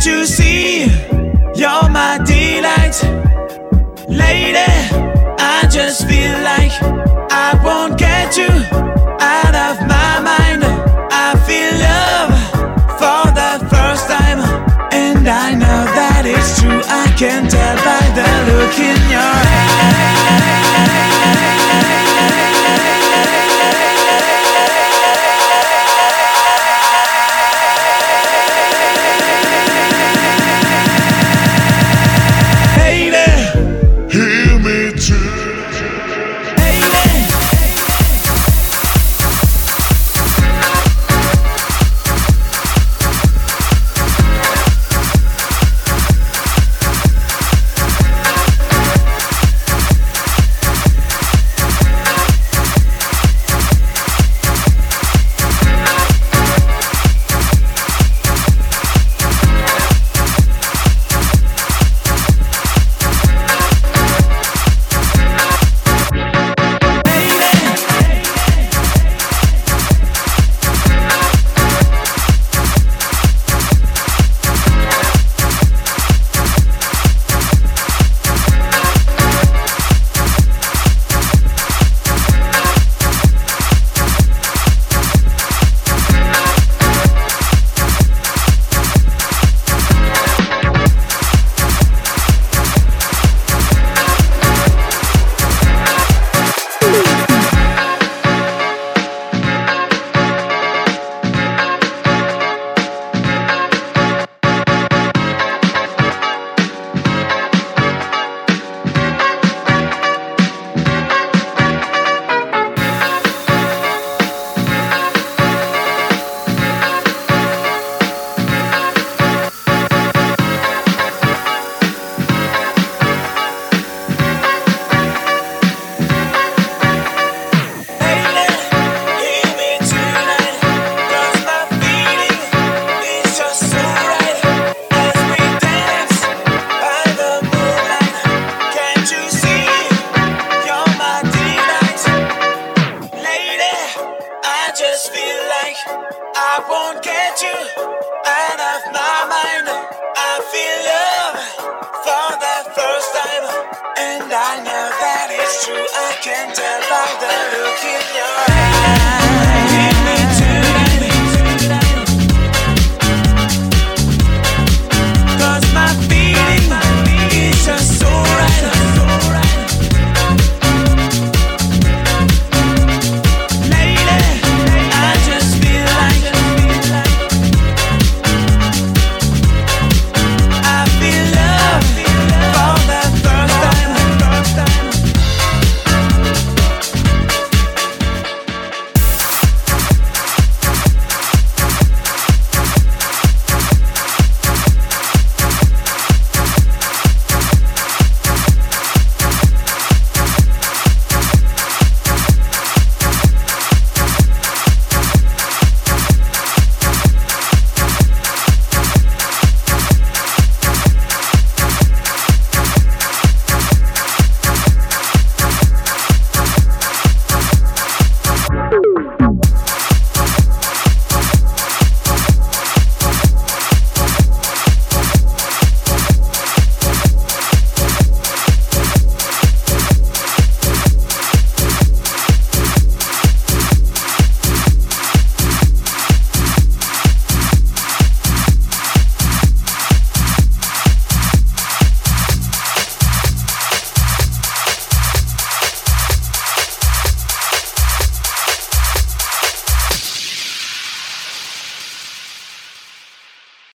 you see? You're my delight. Lady, I just feel like I won't get you out of my mind. I feel love for the first time, and I know that it's true. I can tell by the look in your eyes. I won't get you out of my mind. I feel love for the first time, and I know that it's true. I can tell by the look in your eyes.